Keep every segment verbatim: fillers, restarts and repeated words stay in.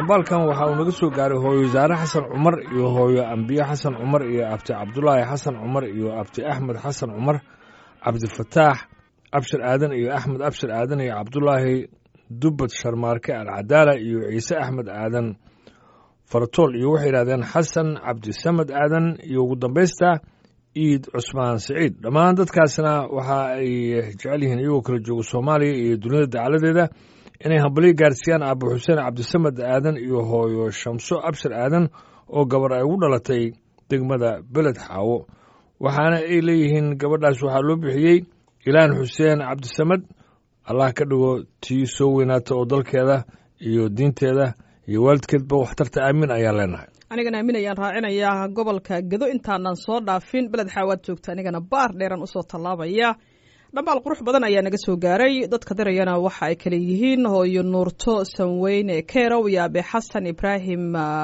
dhambaalkan waxa uu naga soo gaaray hooyo wasaare xasan cumar iyo hooyo ambiye xasan cumar iyo abti cabdulaahi xasan cumar iyo abti axmed xasan cumar cabdifataax abshir aadan iyo axmed abshir aadan iyo cabdulaahi dubbad sharmaarke alcadaala iyo ciise axmed aadan faratool iyo waxay yidhahdeen xasan cabdisamed aadan iyo ugu dambaysta iid cusmaan siciid dhammaan dadkaasna waxa ay jecel yihiin iyagoo kala jooga soomaaliya iyo dunida dacaladeeda inay hambalyo gaarsiiyaan aabo xuseen cabdisamed aadan iyo hooyo shamso abshir aadan oo gabar ay ugu dhalatay degmada beled xaawo waxaana ay leeyihiin gabadhaas waxaa loo bixiyey ilaan xuseen cabdisamed allah ka dhigo tii soo weynaata oo dalkeeda iyo diinteeda iyo waalidkeedba waxtarta aamin ayaan leenahay anigana aamin ayaan raacinayaa gobolka gedo intaanan soo dhaafin beled xaawaad joogta anigana baar dheeran usoo tallaabaya dhambaal qurux badan ayaa naga soo gaaray dadka dirayana waxa ay kale yihiin hooyo nuurto sanweyne kerow iyo abe xasan ibraahim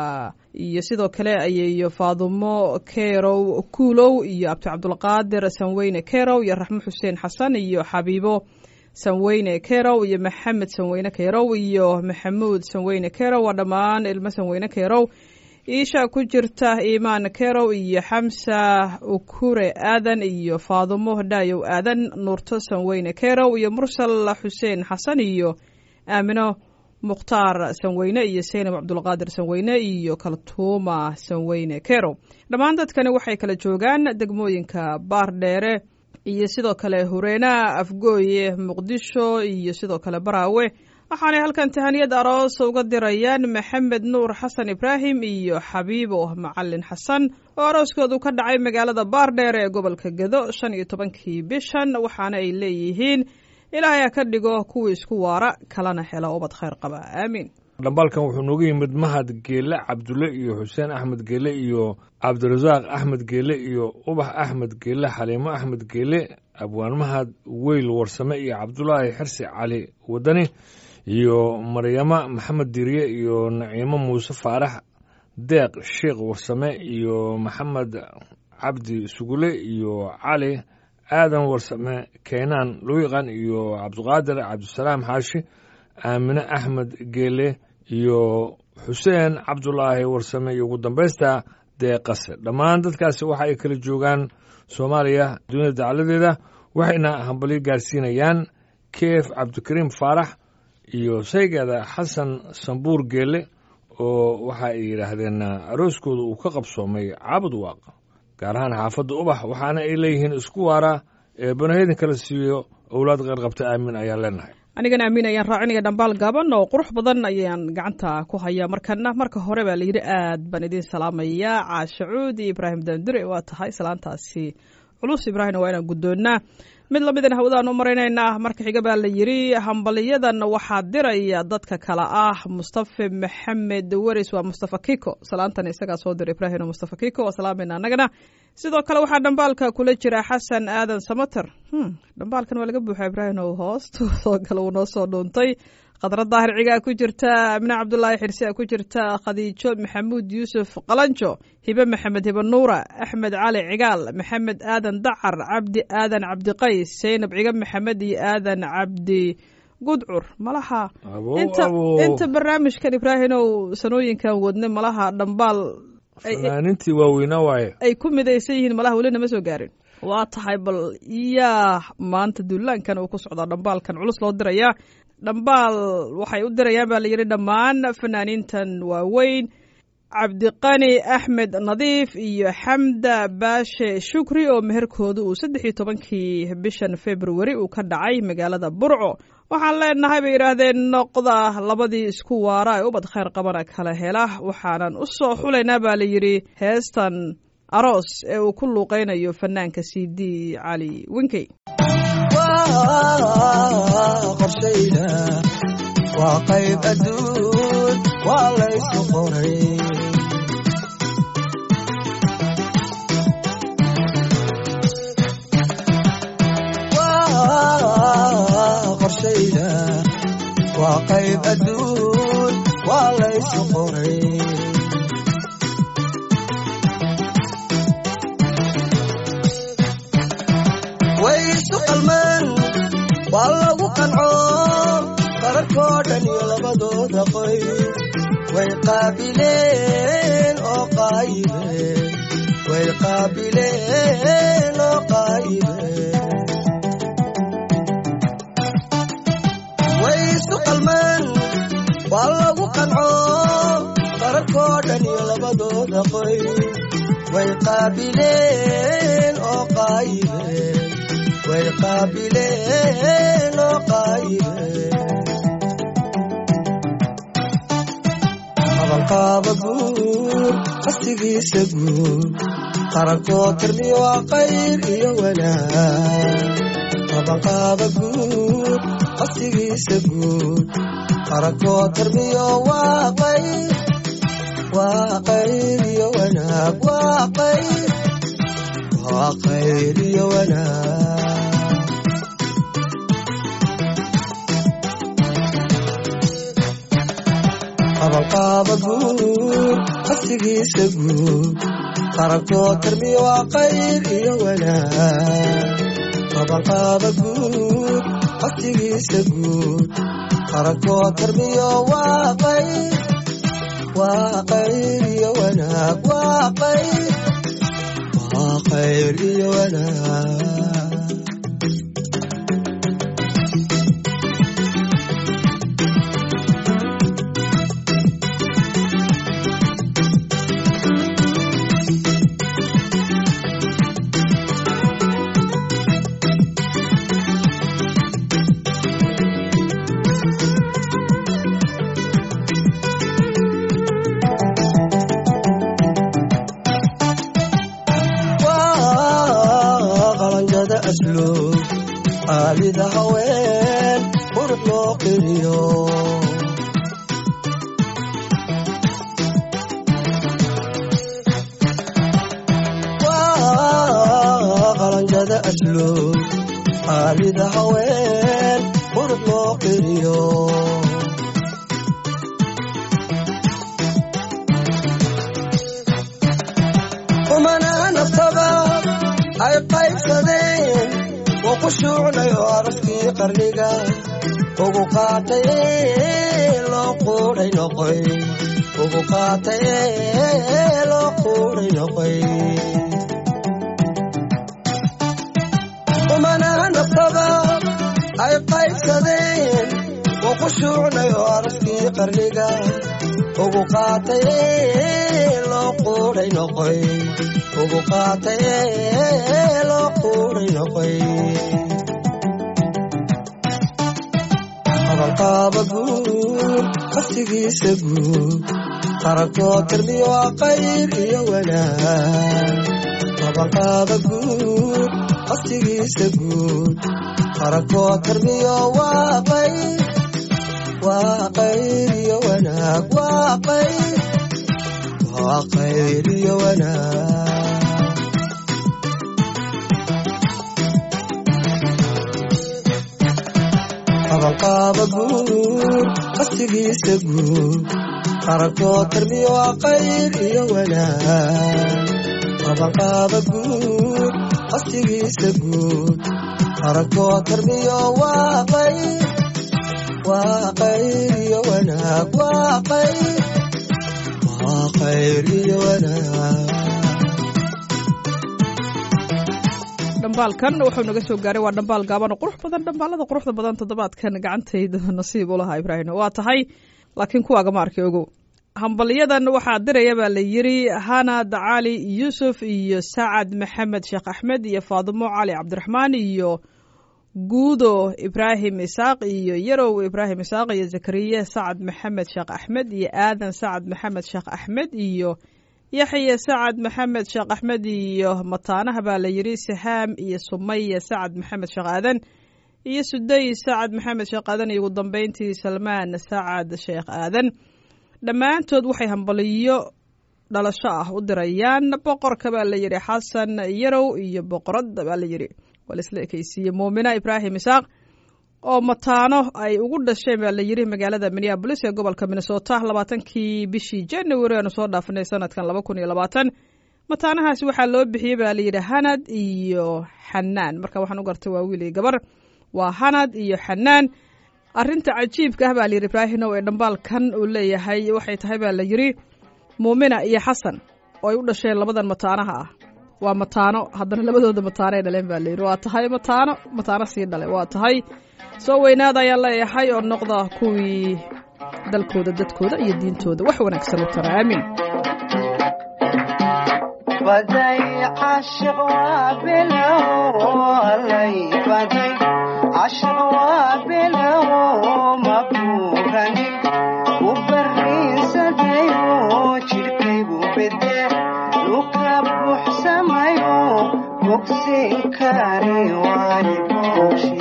iyo sidoo kale ayeeyo faadumo kerow kuulow iyo abti cabdulqaadir sanweyne kerow iyo raxmo xuseen xasan iyo xabiibo sanweyne kerow iyo maxamed sanweyne kerow iyo maxamuud sanweyne kerow waa dhammaan ilmo sanweyne kerow iisha ku jirta iimaan kerow iyo xamsa ukure aadan iyo faadumo dhaayow aadan nuurto sanweyne kerow iyo mursal xuseen xasan iyo aamino mukhtaar sanweyne iyo seynab cabdulqaadir sanweyne iyo kaltuuma sanweyne kerow dhammaan dadkani waxay kala joogaan degmooyinka baardheere iyo sidoo kale hureena afgooye muqdisho iyo sidoo kale baraawe waxaanay halkan tahaniyad aroos uga dirayaan maxamed nuur xasan ibraahim iyo xabiibo macalin xasan oo arooskoodu ka dhacay magaalada baardheer ee gobolka gedo shan iyo tobankii bishan waxaana ay leeyihiin ilaahay ha ka dhigo kuwii isku waara kalana hela ubad khayr qaba aamiin dhambaalkan wuxuu nooga yimid mahad geele cabdulle iyo xuseen axmed geele iyo cabdirasaaq axmed geele iyo ubax axmed geele xaliimo axmed geele abwaan mahad weyl warsame iyo cabdulaahi xirsi cali wadani iyo maryama maxamed diriye iyo naciimo muuse faarax deeq sheekh warsame iyo maxamed cabdi sugule iyo cali aadan warsame keynaan luiqan iyo cabdiqaadir cabdisalaam xaashi aamine axmed geele iyo xuseen cabdulaahi warsame iyo ugu dambaysta deeqase dhammaan dadkaasi waxa ay kala joogaan soomaaliya dunida dacaladeeda waxayna hambalyo gaarsiinayaan keef cabdikariim faarax iyo saygeeda xasan sambuur geele oo waxa ay yidhaahdeen arooskooda uu ka qabsoomay caabud waaq gaar ahaan xaafadda ubax waxaana ay leeyihiin isku waara ee banahedin kala siiyo owlaad qeyr qabta aamin ayaan leenahay anigana aamin ayaan raacinaya dhambaal gaaban oo qurux badan ayaan gacanta ku hayaa markana marka hore baa layidhi aad baan idiin salaamaya caashacuud iyo ibraahim daandure waa tahay salaantaasi culus ibraahimna waa inaan guddoonnaa mid lamidan hawdaan u maraynaynaa marka xiga baa la yidhi hambaliyadan waxaa diraya dadka kale ah mustafa maxamed weris waa mustafa kiko salaantan isagaa soo dira ibraahim mustafa kiko waa salaamayna annagana sidoo kale waxaa dhambaalka kula jira xasan aadan samater dhambaalkan waa laga buuxa ibraahim oo hoostu soo gala uu noo soo dhuuntay khadra daahir cigaa ku jirta amine cabdulaahi xirsi a ku jirta khadiijo maxamuud yuusuf qalanjo hibe maxamed hibe nuura axmed cali cigaal maxamed aadan dacar cabdi aadan cabdiqays seynab ciga maxamed iyo aadan cabdi gudcur malaha inta inta barnaamijkan ibraahimow sanooyinkan wadne malaha dhambaal fanaaniintii waaweynaa waaye ay ku midaysan yihiin malaha welina ma soo gaarin waa tahay bal yaa maanta duulaankan uu ku socdaa dhambaalkan culus loo diraya dhambaal waxay u dirayaan baa la yidhi dhammaan fanaaniintan waaweyn cabdiqani axmed nadiif iyo xamda baashe shukri oo meherkooda uu saddex iyo tobankii bishan februari uu ka dhacay magaalada burco waxaan leenahay bay yidhaahdeen noqda labadii isku waara ee ubad khayr qabana kala hela waxaanan u soo xulaynaa baa la yidhi heestan aroos ee uu ku luuqaynayo fanaanka c d cali winkey qorshayda waa qayb adduun waa laysu qoray qorshayda waa qayb adduun waa laysu qoray way isu qalmaan waa lagu qanco qararkoo dhan iyo labadooda qoy way qaabileen oo qaayibeen way qaabileen oo qaayibeen way isu qalmaan waa lagu qanco qarakoo dhan iyo labadooda qoy way qaabileen oo qaayibeen way qaabileen oo qaayibeen qabanqaaba guur qasdigiisa guur qarankoo tirmiyo waa qayr iyo wanaag qabanqaaba guur qasdigiisa guur qarankoo tirmiyo waa qayr waa qayr iyo wanaag waa qayr waa qayr iyo wanaag qabanqaaba guur qasdigiisa guur qarankoo tirmiyo waa qayr iyo wanaag qabanqaaba guur qasdigiisa guur qarankoo tirmiyo waa qayr waa qayr iyo wanaag waa qayr waa qayr iyo wanaag qaalida haween qurux loo qiriyo waa qalanjada asluub qaalida haween qurux loo qiriyo kumana naftaba ay qaybsadeen وقشوعنا عرفكي قرنيقا وقوقاتي لو قوري نقوي وقوقاتي لو قوري نقوي ومانا نبتبا أي قايب سدين وقشوعنا عرفكي قرنيقا وقوقاتي لو قوري نقوي وقوقاتي لو قوري نقوي qabanqaaba guur qasdigiisa guur qarankoo tirmiyo waa qayr iyo wanaag qabanqaaba guur qasdigiisa guur qarankoo tirmiyo waa qayr waa qayr iyo wanaag waa qayr waa qayr iyo wanaag qabanqaaba guur qasdigiisa guur qarankoo tirmiyo waa qayr iyo wanaag qabanqaaba guur qasdigiisa guur qarankoo tirmiyo waa qayr waa qayr iyo wanaag waa qayr waa qayr iyo wanaag dhambaalkan wuxuu naga soo gaaray waa dhambaal gaaban oo qurux badan dhambaalada quruxda badan toddobaadkan gacantayda nasiib u lahaa ibraahim waa tahay laakiin kuwaaga ma arkay ogow hambalyadan waxaa diraya baa la yidhi hanad cali yuusuf iyo sacad maxamed sheekh axmed iyo faadimo cali cabdiraxmaan iyo guudo ibraahim isaaq iyo yarow ibraahim isaaq iyo zakariya sacad maxamed sheekh axmed iyo aadan sacad maxamed sheekh axmed iyo yaxya sacad maxamed sheekh axmed iyo mataanaha baa la yidhi sahaam iyo sumaya sacad maxamed sheekh aadan iyo suday sacad maxamed sheekh aadan iyo ugu dambeyntii salmaan sacad sheekh aadan dhammaantood waxay hambaliyo dhalasho ah u dirayaan boqorka baa la yidhi xasan yarow iyo boqorada baa la yidhi waa laisla ekeysiiye muumina ibraahim isaaq oo mataano ay ugu dhasheen baa la yidhi magaalada minneabolis ee gobolka minnesota labaatankii bishii january aanu soo dhaafanay sanadkan laba kun iyo labaatan mataanahaasi waxaa loo bixiyey baa layidhi hanad iyo xanaan marka waxaan u gartay waa wiil iyo gabar waa hanad iyo xanaan arrinta cajiibka ah baa la yidhi ibraahinow ee dhambaalkan uu leeyahay waxay tahay baa la yidhi muumina iyo xasan oo ay u dhasheen labadan mataanaha ah waa mataano haddana labadooda mataano ay dhaleen baa la yidhi waa tahay mataano mataano sii dhale waa tahay soo weynaada ayaan leeyahay oo noqda kuwii dalkooda dadkooda iyo diintooda wax wanaagsan u tara aamin بدي عاشق وابله علي بدي عاشق وابله مبروكني وبرين سديو شركي وبدي لوكاب وحسمايو بوكسين كاري واني بوشي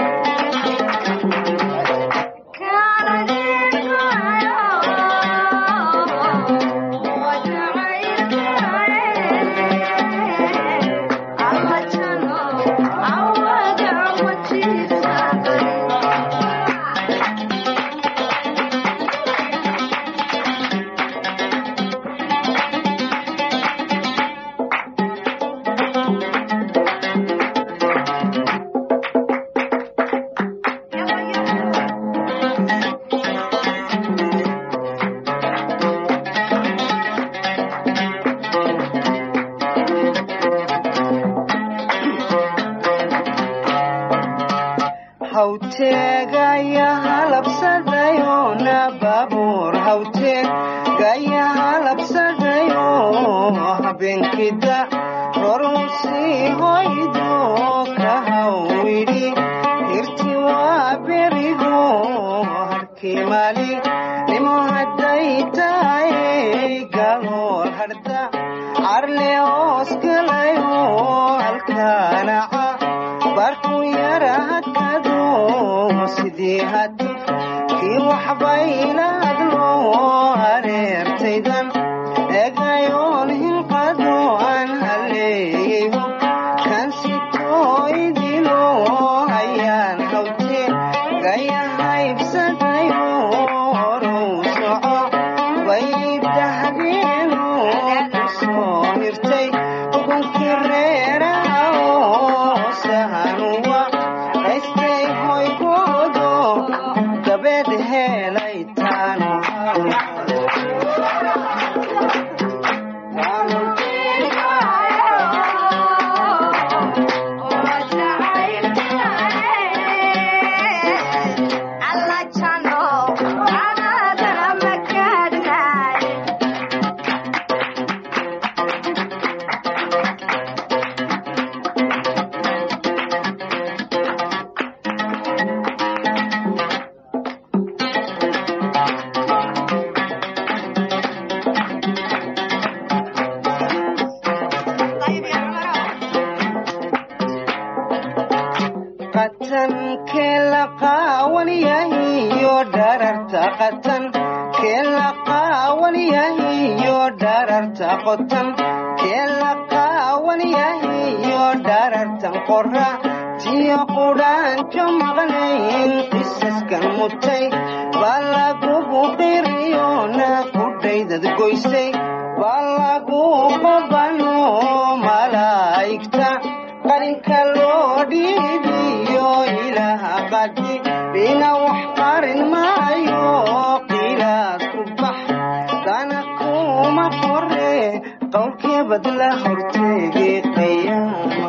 hawteegaya halabsadayo na baabuur hawteegaya halabsadayo habeenkida rorusii hoydo ka hawidhi hirti waa berigo harkii maali nimo hadday tahay galool harda carle oskalayo halkaanaca barku yara hakado sidii hadi kii waxbayla hadlo hareertaydan eegayoon hinqado aan haleeyeyho kan sitoo idilo hayaan hawte gaya haybsadayo horow soco baydahdeenu kusoo hirtay ugunkii reeraha oo sahanuwa haystay hoygoodo dabeed helay taanu qatan kela qawaniyahiyo dhararta qatan kela qawaniyahiyo dhararta qotan kela qawaniyahiyo dharartan qorra tiyo qudhaanka maqnayn qisaskan mutay balagugu qiriyo na qudhaydad goysay balagu qabano malaa'igta qalinka loo dhiibiyo ilaha qadi bina wax qarin maayo qilaad ku bax dana kuma qore qowlkee badla horteegay qiyaama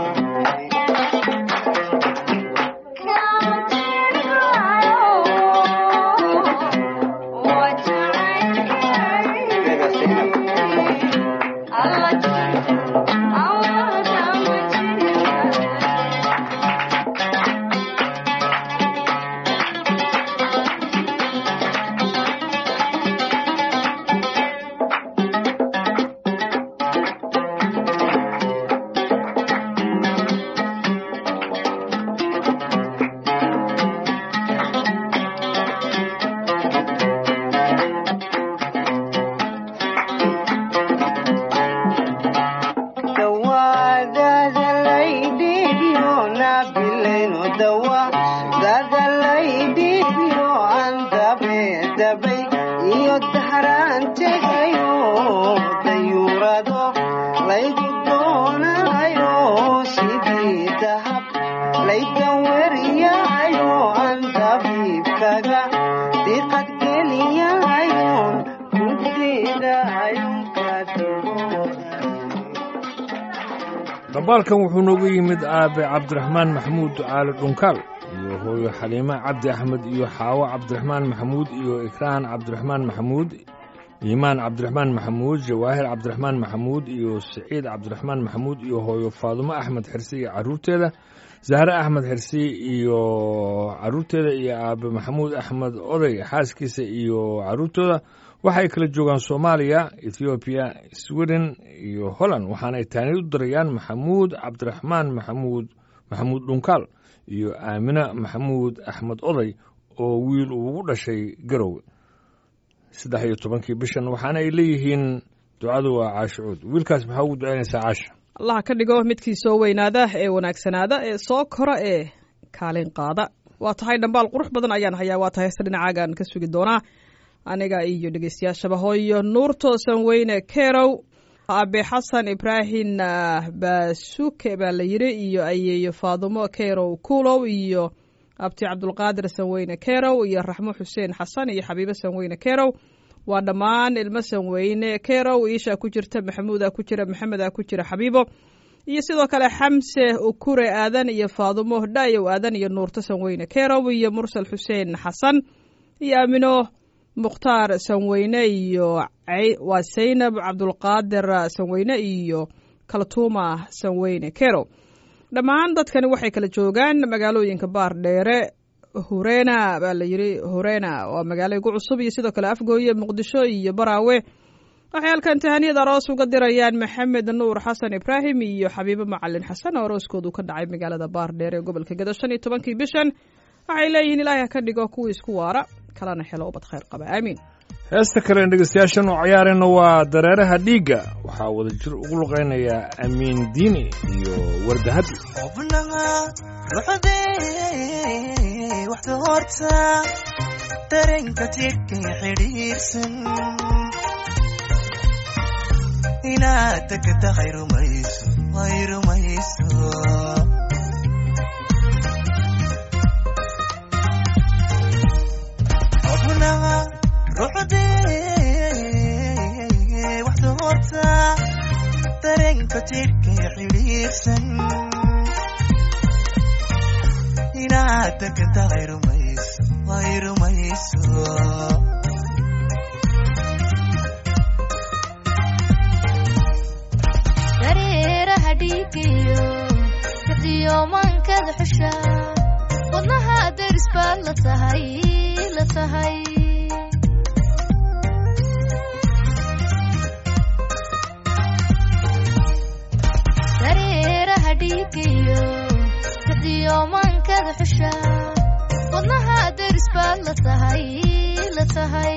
iyo dahraan tegayo dayuurado laygu doonayo sidii dahab layga wariyayo aan dabiibka dhambaalkan wuxuu noogu yimid aabe cabdiraxmaan maxamuud ducaale dhunkaal iyo hooyo xaliime cabdi axmed iyo xaawo cabdiraxmaan maxamuud iyo ikraan cabdiraxmaan maxamuud iimaan cabdiraxmaan maxamuud jawaahir cabdiraxmaan maxamuud iyo siciid cabdiraxmaan maxamuud iyo hooyo faadumo axmed xirsi iyo carruurteeda zahre axmed xirsi iyo carruurteeda iyo aabe maxamuud axmed oday xaaskiisa iyo carruurtooda waxay kala joogaan soomaaliya ethoobiya sweden iyo holland waxaanay taanid u dirayaan maxamuud cabdiraxmaan maxamuud maxamuud dhunkaal iyo aamina maxamuud axmed oday oo wiil uu ugu dhashay garowe saddex iyo tobankii bishan waxaana ay leeyihiin ducadu waa caashicuud wiilkaas maxaa ugu ducaynaysaa caasha allah ka dhigo midkii soo weynaada ee wanaagsanaada ee soo kora ee kaalin qaada waa tahay dhambaal qurux badan ayaan hayaa waa tahay heesta dhinacaagaan ka sugi doonaa aniga iyo dhegeystayaashaba hooyo nuur toosan weyne kerow aabe xasan ibraahim baasuke baa la yidhi iyo ayeeyo faadumo kerow kuulow iyo abti cabdulqaadir sanweyne kerow iyo raxmo xuseen xasan iyo xabiibo sanweyne kerow waa dhammaan ilmo sanweyne kerow iishaa ku jirta maxamuudaa ku jira maxamedaa ku jira xabiibo iyo sidoo kale xamse ukure aadan iyo faadumo dhaayow aadan iyo nuurto sanweyne kerow iyo mursal xuseen xasan iyo aamino mukhtaar sanweyne iyo waa saynab cabdulqaadir sanweyne iyo kaltuuma sanweyne kerow dhammaan dadkani waxay kala joogaan magaalooyinka baar dheere hurena baa la yidhi hurena waa magaalo igu cusub iyo sidoo kale afgooye muqdisho iyo baraawe waxay halkan tahaniyad aroos uga dirayaan maxamed nuur xasan ibraahim iyo xabiibo macalin xasan oo arooskoodu ka dhacay magaalada baar dheere ee gobolka gedo shan iyo tobankii bishan waxay leeyihiin ilaahay ha ka dhigo kuwii isku waara kalena helo ubad khayr qaba aamiin heesta kale dhegeystayaashan oo ciyaarayna waa dareeraha dhiigga waxaa wada jir ugu luqaynayaa amiin diini iyo wardahadi xubnaha ruxdee waxda horta dareenka jidhkay xidhiirsan inaad tagta hayrumayso hayrumayso ruxdee waxda horta dareenka jidhkay xidhiirsan inaad tagta hayrumayso hayrumayso dareeraha dhiigiyo kadiyo maankada xusha wadnaha deris baad la tahay la tahay dareeraha dhiigiyo kadiyo maankada xusha wadnaha deris baad la tahay la tahay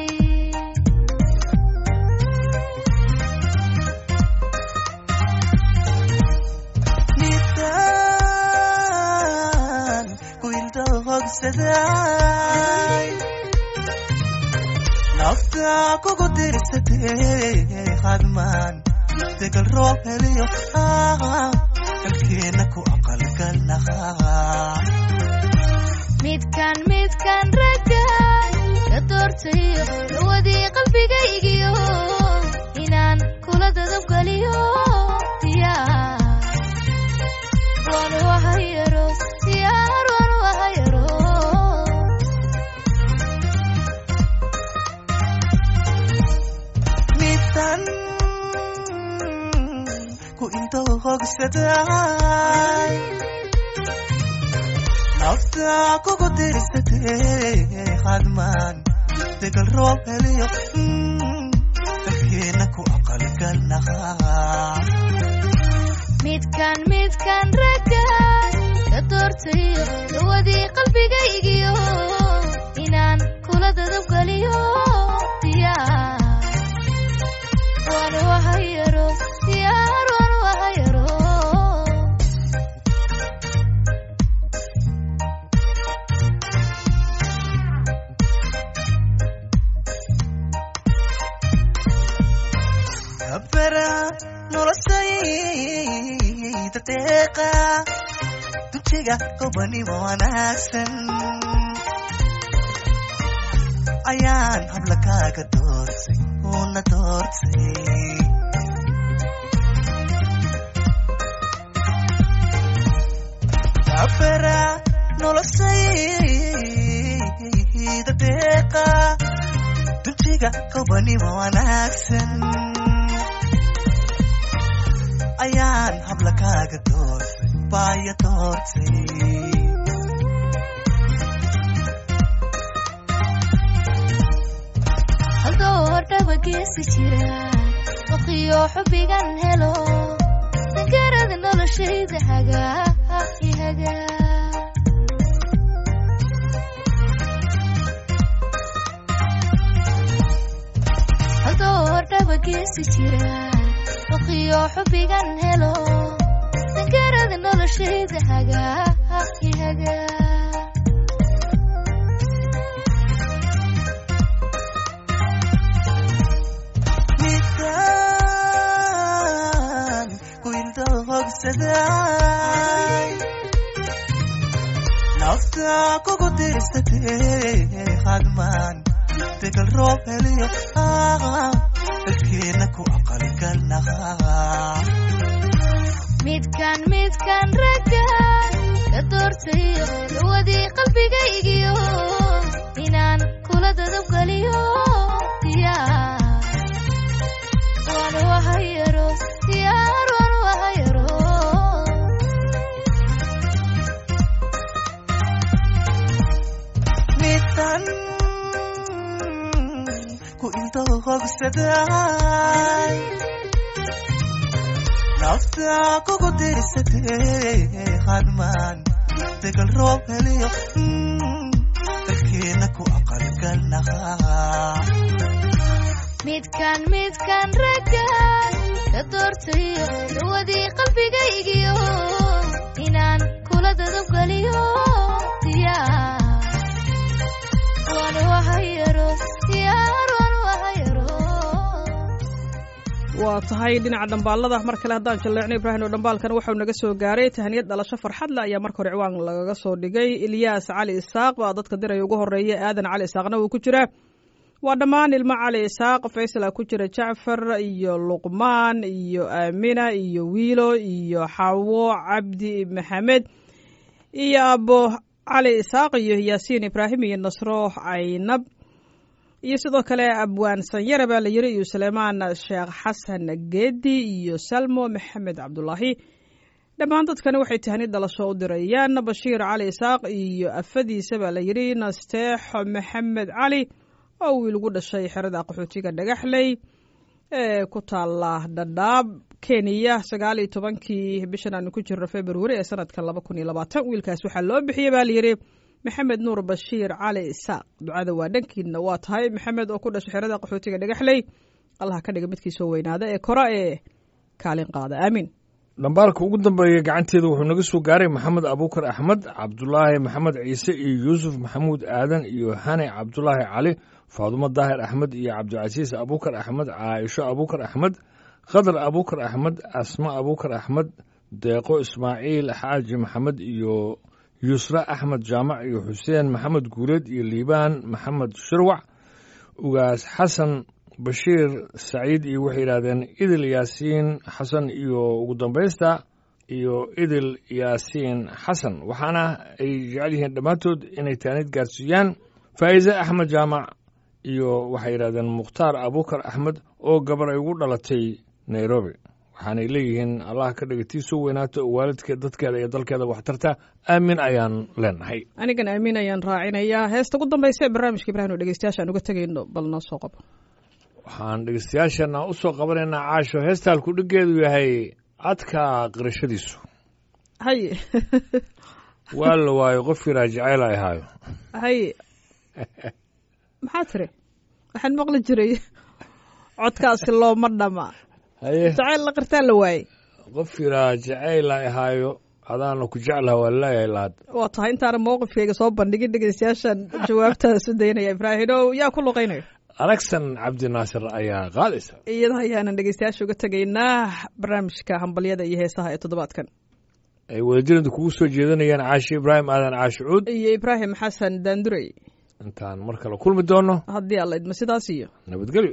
nafta kugu dirsatee khadmaan degal roob heliyo kalkeena ku aqalgalnahaa midkan midkan raggan ka doortayo dhawadii qalbigaygiyo inaan kula dadabgaliyo diyaar waanu wahayaro diyaar waanu wahayaro ku inta hogsaday nafta kugu dirsatee khadmaan degal roob heliyo dalkeena ku aqalgalnahaa midkan midkan raggan ka doortayo dhawadii qalbigaygiyo inaan kula dadabgaliyo diyaar waanu wahayaro diyaar waanu wahayaro abara noloshayda deeqa dujiga gobanimo wanaagsan ayaan habla kaaga doortay una doortay aniga gobanimo wanaagsan ayaan habla kaaga doortay baaya doortay haldoor dhawageesi jira waqiyo xubbigan helo dangarada noloshayda hagaa i hagaa haldoor dhawageesi jira waqiyo xubbigan helo dangarada noloshayda hagaa i hagaa nafta kugu dirsatee khadman degal roob heliyo dalkeena ku aqalgalnaha midkan midkan raggan ka doortayo dawadii qalbigaygiyo inaan kula dadabgaliyo diyaar waan wahayaro diyaar waan wahayaro midkan ku inta hogsaday nafta kugu dirsatee khadman degal roob heliyo dalkeena ku aqalgalnaha midkan midkan raggan ka doortayo dawadii qalbigaygiyo inaan kula dadabgaliyo diyaar waan wahayaro diyaar waan wahayaro waa tahay dhinaca dhambaalada mar kale haddaan jalleecno ibraahim oo dhambaalkan waxau naga soo gaaray tahniyad dhalasho farxad le ayaa marka hore ciwaan lagaga soo dhigay ilyaas cali isaaq baa dadka diraya ugu horeeya aadan cali isaaqna uu ku jiraa waa dhammaan ilmo cali isaaq faysala ku jira jacfar iyo luqmaan iyo aamina iyo wiilo iyo xawo cabdi maxamed iyo abo cali isaaq iyo yaasiin ibraahim iyo nasro caynab iyo sidoo kale abwaan sanyare baa la yiri iyo suleymaan sheekh xasan geedi iyo salmo maxamed cabdulaahi dhammaan dadkani waxay tahni dhalasho u dirayaan bashiir cali isaaq iyo afadiisa baa la yiri nasteexo maxamed cali oo wiil ugu dhashay xerada qaxootiga dhagaxley ee ku taala dhadhaab kenya sagaal iyo tobankii bishan aanu ku jirno february ee sanadka laba kun iyo labaatan wiilkaas waxaa loo bixiyey baa layidhi maxamed nuur bashiir cali isaaq ducada waa dhankiina waa tahay maxamed oo ku dhashay xerada qaxootiga dhagaxley allah ka dhiga midkii soo weynaada ee kora ee kaalin qaada aamiin dhambaalka ugu dambeeya gacanteeda wuxuu naga soo gaaray maxamed abuukar axmed cabdulaahi maxamed ciise iyo yuusuf maxamuud aadan iyo hane cabdulaahi cali faadumo daahir axmed iyo cabdicasiis abuukar axmed caaisho abuukar axmed khadar abuukar axmed asma abuukar axmed deeqo ismaaciil xaaji maxamed iyo yusra axmed jaamac iyo xuseen maxamed guuleed iyo liibaan maxamed shirwac ugaas xasan bashiir saciid iyo waxay yidhahdeen idil yaasiin xasan iyo ugu dambaysta iyo idil yaasiin xasan waxaana ay jecel yihiin dhammaantood inay taanid gaarsiiyaan faa'iise axmed jaamac iyo waxay yidhahdeen mukhtaar abuukar axmed oo gabar ay ugu dhalatay nairobi waxaanay leeyihiin allah ka dhigatii soo weynaato oo waalidkeed dadkeeda iyo dalkeeda waxtarta aamin ayaan leenahay anigan aamin ayaan raacinayaa heesta ugu dambaysa ee barnaamijka ibraahim oo dhegeystayaasha aan uga tegayno bal noo soo qabo waxaan dhegeystayaashana u soo qabanaynaa caasho heesta halku dhigeedu yahay cadka qirashadiisu haye waa la waayo qofkii raajacayl ay ahaayo haye maxaa tiri waxaan maqli jiray codkaasi looma dhama haye jacayl la qirtaa la waayey qofkii raajacayl ay ahaayo adaana ku jeclaha waa laleeyahay laad waa tahay intaana mowqifkayga soo bandhigin dhegeystayaashan jawaabtaas u daynaya ibraahimow yaa ku luqaynayo alexan cabdinaasir ayaa qaadaysa iyada ayaanan dhegeystayaasha uga tegaynaa barnaamijka hambalyada iyo heesaha ee toddobaadkan ay wadajirada kugu soo jeedanayaan caashi ibraahim aadan caashi cuud iyo ibraahim xasan daandurey intaan mar kale kulmi doono haddii alla idma sidaas iyo nabadgelyo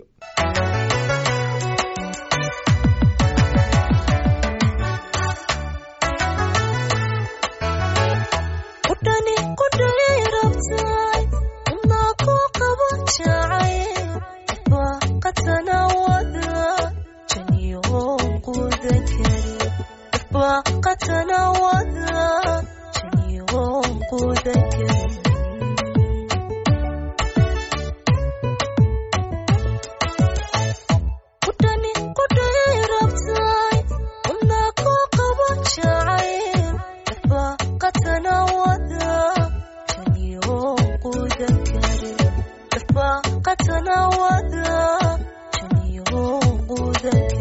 رفاقتنا وذا شنيهم قودك قدني قدني ربطاي وناكو قبط شعير رفاقتنا وذا شنيهم قودك رفاقتنا وذا شنيهم قودك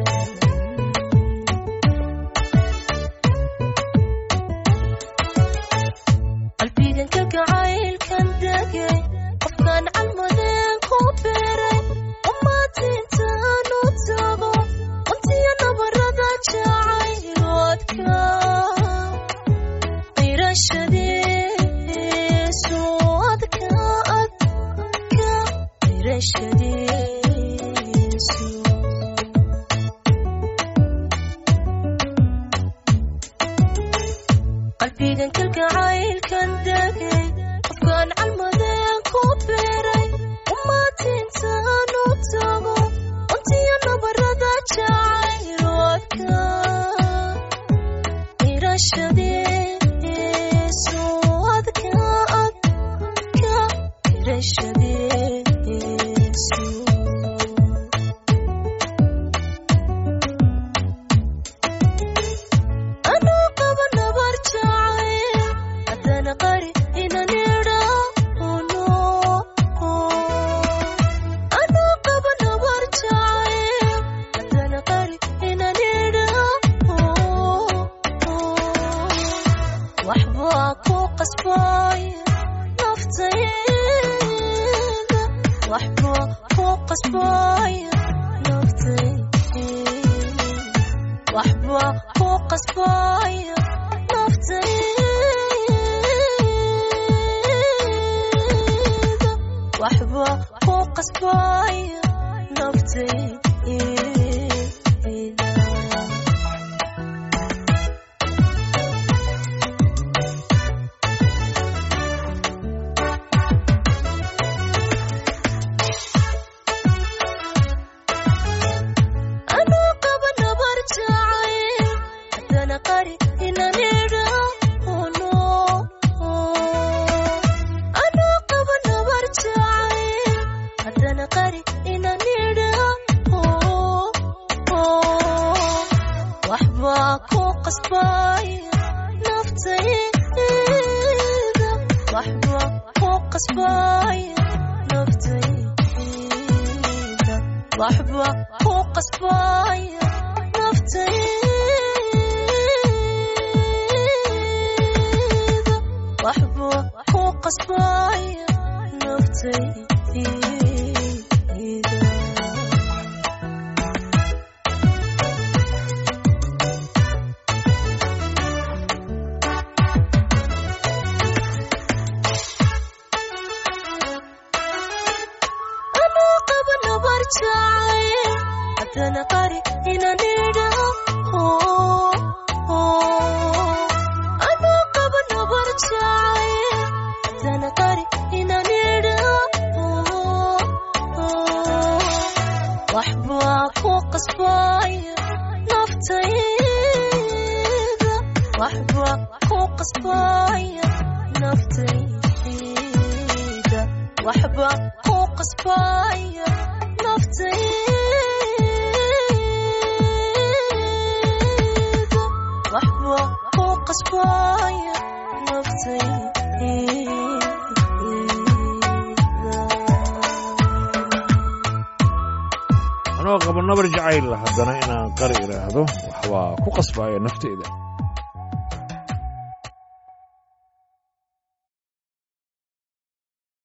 anoo qabo nabar jacayl haddana inaan qari iraahdo waxbaa ku qasbaya nafteyda